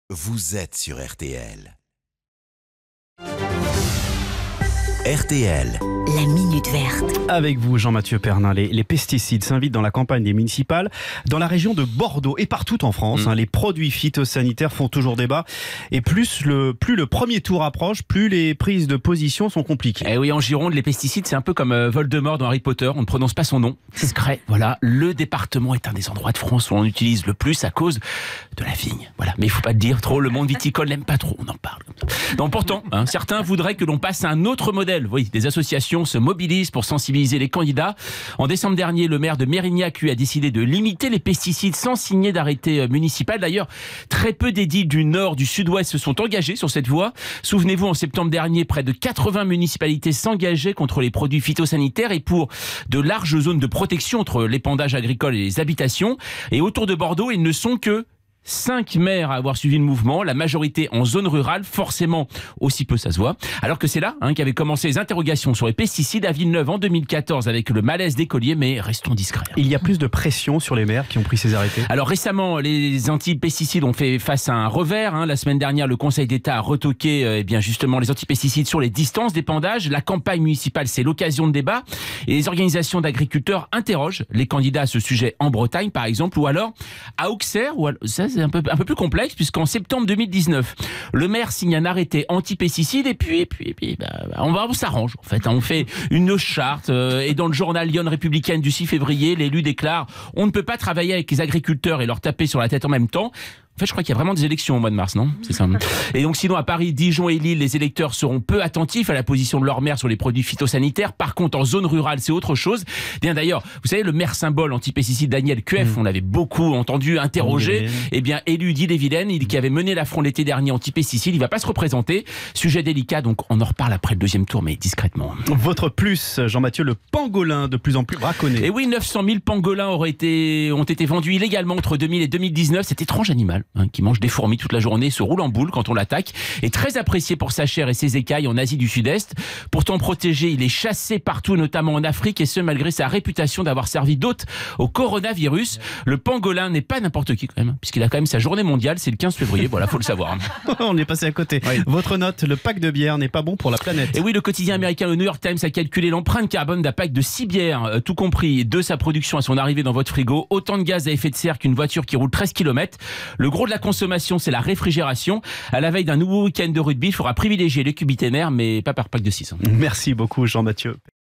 Vous êtes sur RTL. RTL. La Minute Verte. Avec vous, Jean-Mathieu Pernin, les pesticides s'invitent dans la campagne des municipales, dans la région de Bordeaux et partout en France. Les produits phytosanitaires font toujours débat. Et plus le premier tour approche, plus les prises de position sont compliquées. Eh oui, en Gironde, les pesticides, c'est un peu comme Voldemort dans Harry Potter. On ne prononce pas son nom. Discret, voilà. Le département est un des endroits de France où on utilise le plus à cause de la vigne. Voilà. Mais il ne faut pas le dire trop. Le monde viticole n'aime pas trop. On en parle. Donc pourtant, certains voudraient que l'on passe à un autre modèle. Oui, des associations se mobilisent pour sensibiliser les candidats. En décembre dernier, le maire de Mérignac a décidé de limiter les pesticides sans signer d'arrêté municipal. D'ailleurs, très peu d'édiles du nord, du sud-ouest se sont engagés sur cette voie. Souvenez-vous, en septembre dernier, près de 80 municipalités s'engageaient contre les produits phytosanitaires et pour de larges zones de protection entre l'épandage agricole et les habitations. Et autour de Bordeaux, ils ne sont que 5 maires à avoir suivi le mouvement, la majorité en zone rurale, forcément aussi peu ça se voit. Alors que c'est là qu'avaient commencé les interrogations sur les pesticides à Villeneuve en 2014 avec le malaise des colliers, mais restons discrets. Il y a plus de pression sur les maires qui ont pris ces arrêtés. Alors récemment, les anti-pesticides ont fait face à un revers. La semaine dernière, le Conseil d'État a retoqué justement les anti-pesticides sur les distances d'épandage. La campagne municipale, c'est l'occasion de débat. Et les organisations d'agriculteurs interrogent les candidats à ce sujet en Bretagne, par exemple, ou alors à Auxerre, ça c'est un peu plus complexe puisqu'en septembre 2019, le maire signe un arrêté anti-pesticides et puis on s'arrange en fait. On fait une charte et dans le journal Lyon Républicaine du 6 février, l'élu déclare « On ne peut pas travailler avec les agriculteurs et leur taper sur la tête en même temps ». En fait, je crois qu'il y a vraiment des élections au mois de mars, non ? C'est ça. Et donc, sinon, à Paris, Dijon et Lille, les électeurs seront peu attentifs à la position de leur maire sur les produits phytosanitaires. Par contre, en zone rurale, c'est autre chose. Bien d'ailleurs, vous savez, le maire symbole anti-pesticide Daniel Cueff, on l'avait beaucoup entendu, interrogé. Élu d'Ille-et-Vilaine, qui avait mené la fronde l'été dernier anti-pesticide, il ne va pas se représenter. Sujet délicat, donc on en reparle après le deuxième tour, mais discrètement. Votre plus, Jean-Mathieu, le pangolin de plus en plus braconné. Et oui, 900 000 pangolins ont été vendus illégalement entre 2000 et 2019. Cet étrange animal qui mange des fourmis toute la journée, se roule en boule quand on l'attaque, est très apprécié pour sa chair et ses écailles en Asie du Sud-Est. Pourtant protégé, il est chassé partout, notamment en Afrique, et ce malgré sa réputation d'avoir servi d'hôte au coronavirus. Le pangolin n'est pas n'importe qui quand même, puisqu'il a quand même sa journée mondiale, c'est le 15 février, voilà, faut le savoir. On est passé à côté. Oui. Votre note, le pack de bière n'est pas bon pour la planète. Et oui, le quotidien américain, le New York Times, a calculé l'empreinte carbone d'un pack de 6 bières, tout compris, de sa production à son arrivée dans votre frigo. Autant de gaz à effet de serre qu'une voiture qui roule 13 km. Le gros de la consommation, c'est la réfrigération. À la veille d'un nouveau week-end de rugby, il faudra privilégier les cubiténaires, mais pas par pack de 6. Merci beaucoup, Jean-Mathieu.